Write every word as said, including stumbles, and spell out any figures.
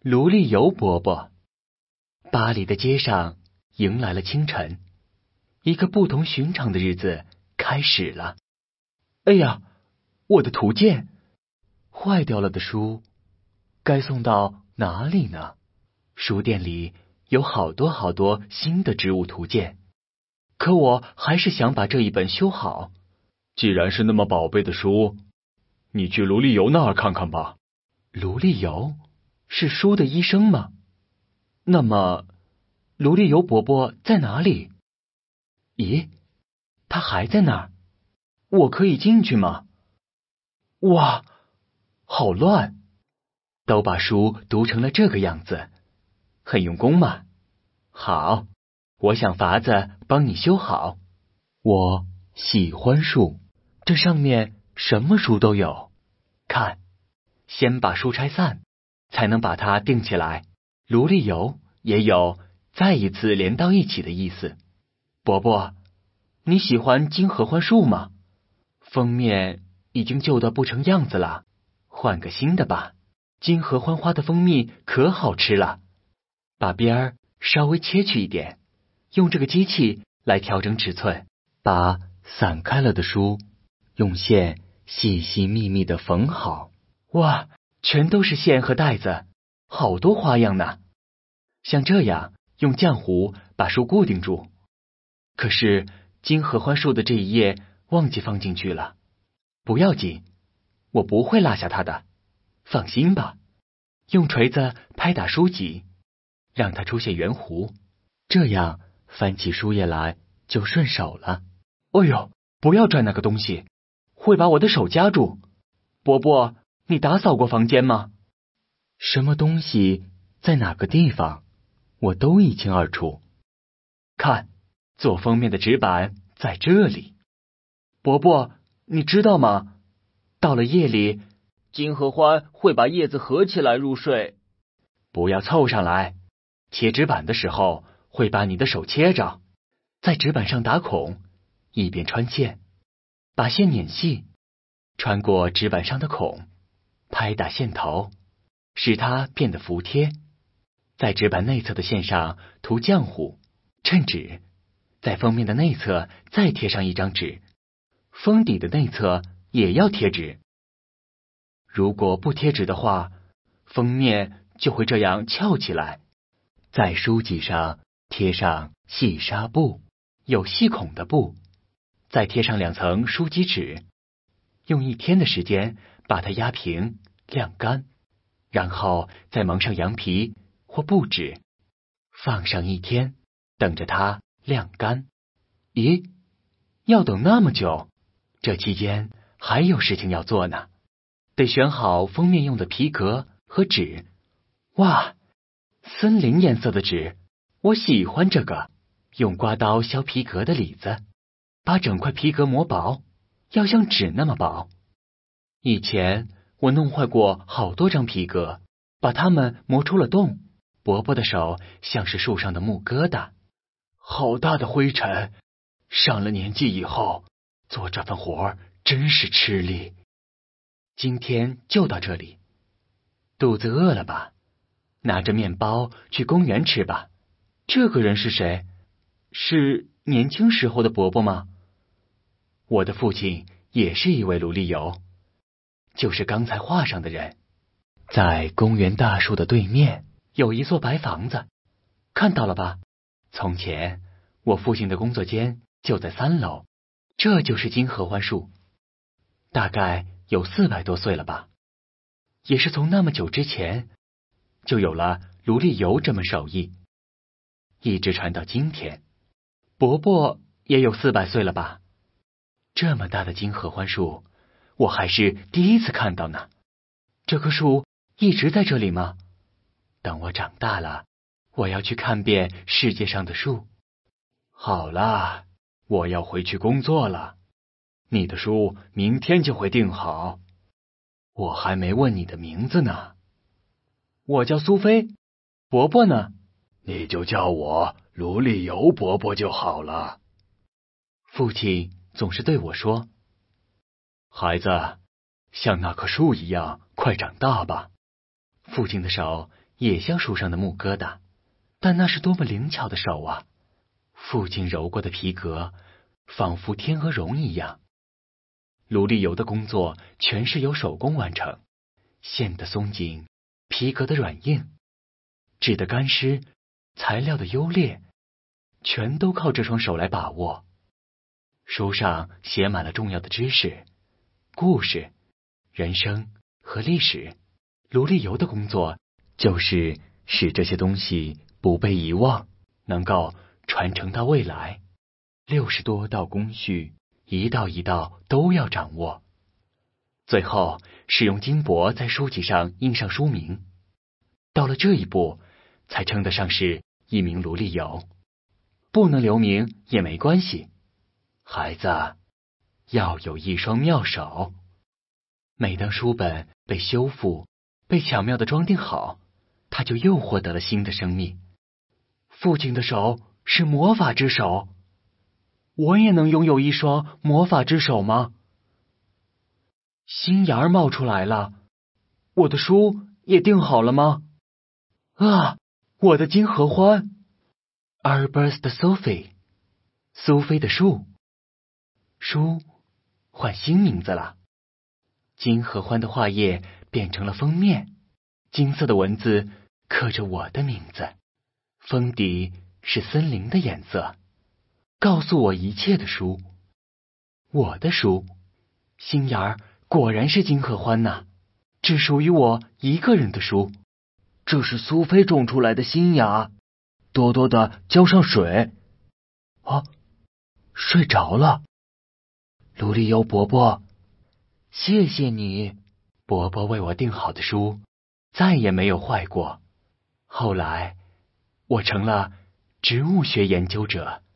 卢立游伯伯。巴黎的街上迎来了清晨，一个不同寻常的日子开始了。哎呀，我的图鉴！坏掉了的书该送到哪里呢？书店里有好多好多新的植物图鉴，可我还是想把这一本修好。 既然是那么宝贝的书，你去卢立游那儿看看吧。 卢立游是书的医生吗？那么卢立游伯伯在哪里？咦，他还在那儿？我可以进去吗？哇，好乱！都把书读成了这个样子，很用功嘛。好，我想法子帮你修好。我喜欢树，这上面什么书都有。看，先把书拆散，才能把它钉起来。卢立游也有再一次连到一起的意思。伯伯，你喜欢金合欢树吗？封面已经旧得不成样子了，换个新的吧。金合欢花的蜂蜜可好吃了，把边儿稍微切去一点，用这个机器来调整尺寸，把散开了的书用线细细密密地缝好。哇，全都是线和带子，好多花样呢。像这样用浆糊把书固定住。可是金合欢树的这一页忘记放进去了。不要紧，我不会落下它的，放心吧。用锤子拍打书脊，让它出现圆弧，这样翻起书页来就顺手了。哎呦，不要拽那个东西，会把我的手夹住。伯伯，你打扫过房间吗？什么东西在哪个地方，我都一清二楚。看，做封面的纸板在这里。伯伯，你知道吗？到了夜里，金合欢会把叶子合起来入睡。不要凑上来，切纸板的时候会把你的手切着，在纸板上打孔，一边穿线，把线捻细，穿过纸板上的孔，拍打线头，使它变得服帖。在纸板内侧的线上涂浆糊，衬纸，在封面的内侧再贴上一张纸，封底的内侧也要贴纸。如果不贴纸的话，封面就会这样翘起来。在书脊上贴上细纱布，有细孔的布，再贴上两层书脊纸，用一天的时间把它压平晾干，然后再蒙上羊皮或布纸，放上一天，等着它晾干。咦，要等那么久？这期间还有事情要做呢，得选好封面用的皮革和纸。哇，森林颜色的纸，我喜欢这个。用刮刀削皮革的里子，把整块皮革磨薄，要像纸那么薄。以前我弄坏过好多张皮革，把它们磨出了洞。伯伯的手像是树上的木疙瘩，好大的灰尘。上了年纪以后，做这份活真是吃力。今天就到这里，肚子饿了吧？拿着面包去公园吃吧。这个人是谁？是年轻时候的伯伯吗？我的父亲也是一位卢立游，就是刚才画上的人。在公园大树的对面有一座白房子，看到了吧？从前我父亲的工作间就在三楼，这就是金合欢树，大概有四百多岁了吧。也是从那么久之前就有了卢立游这门手艺，一直传到今天。伯伯也有四百岁了吧？这么大的金合欢树，我还是第一次看到呢。这棵树一直在这里吗？等我长大了，我要去看遍世界上的树。好啦，我要回去工作了。你的书明天就会订好。我还没问你的名字呢。我叫苏菲。伯伯呢？ 你就叫我卢立游伯伯就好了。 父亲总是对我说：孩子，像那棵树一样快长大吧。父亲的手也像书上的木疙瘩，但那是多么灵巧的手啊！父亲揉过的皮革，仿佛天鹅绒一样。卢立游的工作全是由手工完成，线的松紧，皮革的软硬，纸的干湿，材料的优劣，全都靠这双手来把握。书上写满了重要的知识、故事、人生和历史。卢立游的工作就是使这些东西不被遗忘，能够传承到未来。六十多道工序，一道一道都要掌握。最后使用金箔在书籍上印上书名。到了这一步，才称得上是一名卢立游。不能留名也没关系，孩子要有一双妙手。每当书本被修复，被巧妙地装订好，他就又获得了新的生命。父亲的手是魔法之手，我也能拥有一双魔法之手吗？心眼儿冒出来了，我的书也订好了吗？啊，我的金合欢 Arbutus Sophie， 苏菲的树。书换新名字了，金合欢的画页变成了封面，金色的文字刻着我的名字，封底是森林的颜色，告诉我一切的书。我的书，心眼儿果然是金合欢呐，只属于我一个人的书。这是苏菲种出来的新芽，多多的浇上水。啊，睡着了。卢立游伯伯，谢谢你。伯伯为我订好的书再也没有坏过。后来我成了植物学研究者。